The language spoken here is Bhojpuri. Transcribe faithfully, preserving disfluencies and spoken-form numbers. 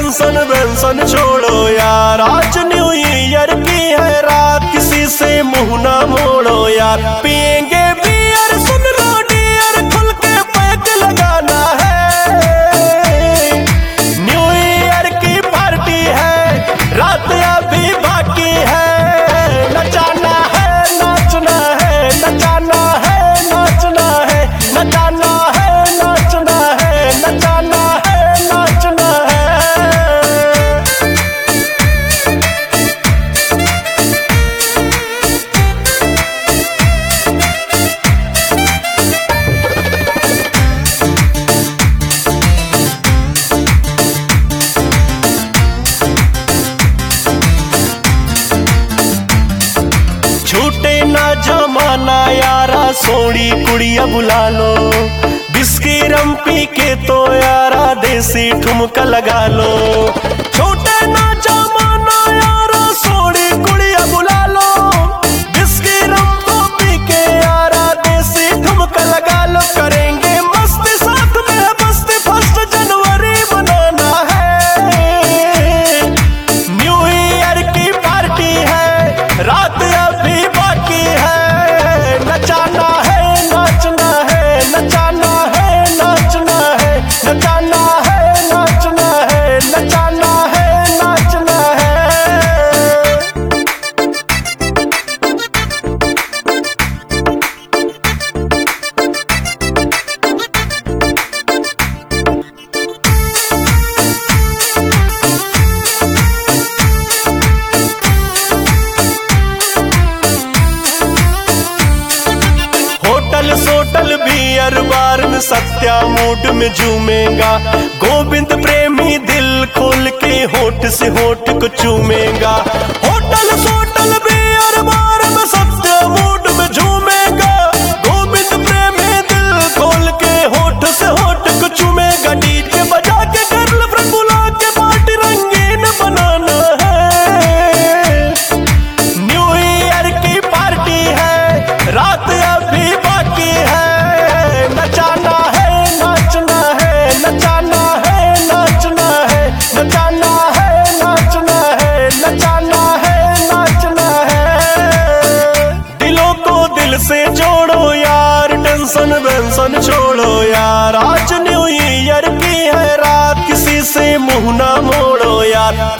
टेंशन वेंशन छोड़ो यार, आज न्यू ईयर की है रात, किसी से मुंह ना मोड़ो यार। पिएंगे बियर सुन लो डियर, खुल के पैक लगाना है। न्यू ईयर की पार्टी है, रात अभी बाकी है। नचाना है नाचना है, नचाना है नाचना है, नचाना है नाचना है, नचाना है नाचना है। छूटे ना जमाना यारा, सोड़ी कुड़िया बुला लो। बिस्की रम पी के तो यारा, देसी ठुमका लगा लो। छूटे ना जमाना यारा, सोड़ी कुड़िया बुला लो। बिस्की रम को पी के यारा, देसी ठुमका लगा लो। करेंगे मस्ती साथ में मस्ती, फर्स्ट जनवरी मनाना है। न्यू ईयर की पार्टी है, रात अभी बाकी है। नचाना है नाचना है, नचाना है नाचना है, नचाना है नाचना है, नचाना है नाचना है। होटल सोटल बियर बार में सत्या मूड में झूमेगा। गोविंद प्रेमी दिल खोल के होठ से होठ को चूमेगा। होटल सोटल बियर बार में सत्या मूड में झूमेगा। गोविंद प्रेमी दिल खोल के होठ से होठ को चूमेगा। डीजे बजा के गर्लफ्रेंड बुला के पार्टी रंगीन बनाना है। न्यू ईयर की पार्टी है, रात अभी बाकी है। नचाना है नाचना है, नचाना है नाचना है, नचाना है नाचना है, नचाना है नाचना है। दिलों को दिल से जोड़ो यार, टेंशन वेंशन छोड़ो यार, आज न्यू ईयर की है रात, किसी से मुंह ना मोड़ो यार।